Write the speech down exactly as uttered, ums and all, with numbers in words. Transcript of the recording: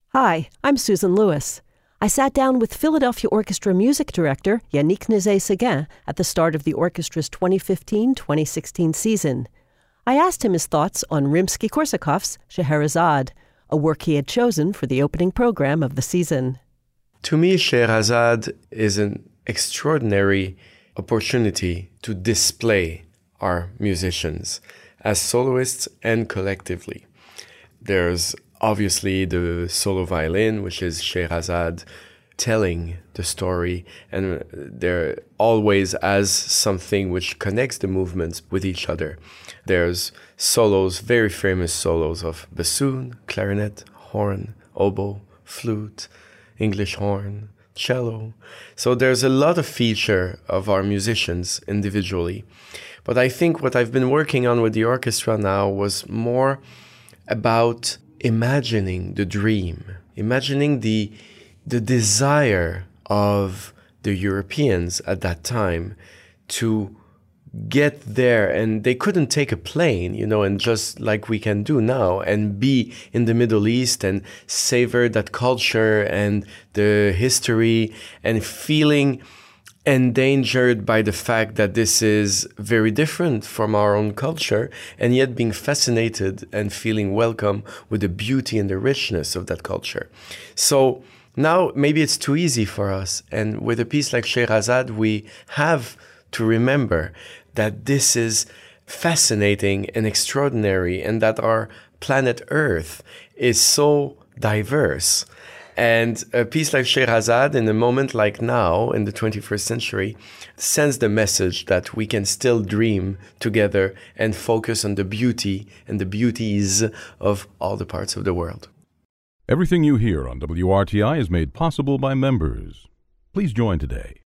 Hi, I'm Susan Lewis. I sat down with Philadelphia Orchestra music director Yannick Nézet-Séguin at the start of the orchestra's twenty fifteen twenty sixteen season. I asked him his thoughts on Rimsky-Korsakov's Scheherazade, a work he had chosen for the opening program of the season. To me, Scheherazade is an extraordinary opportunity to display our musicians as soloists and collectively. There's obviously the solo violin, which is Scheherazade telling the story, and they're always as something which connects the movements with each other. There's solos, very famous solos of bassoon, clarinet, horn, oboe, flute, English horn, cello. So there's a lot of feature of our musicians individually. But I think what I've been working on with the orchestra now was more about imagining the dream, imagining the the desire of the Europeans at that time to get there, and they couldn't take a plane, you know, and just like we can do now and be in the Middle East and savor that culture and the history and feeling endangered by the fact that this is very different from our own culture, and yet being fascinated and feeling welcome with the beauty and the richness of that culture. So now maybe it's too easy for us, and with a piece like Scheherazade, we have to remember that this is fascinating and extraordinary, and that our planet Earth is so diverse. And a piece like Scheherazade, in a moment like now, in the twenty-first century, sends the message that we can still dream together and focus on the beauty and the beauties of all the parts of the world. Everything you hear on W R T I is made possible by members. Please join today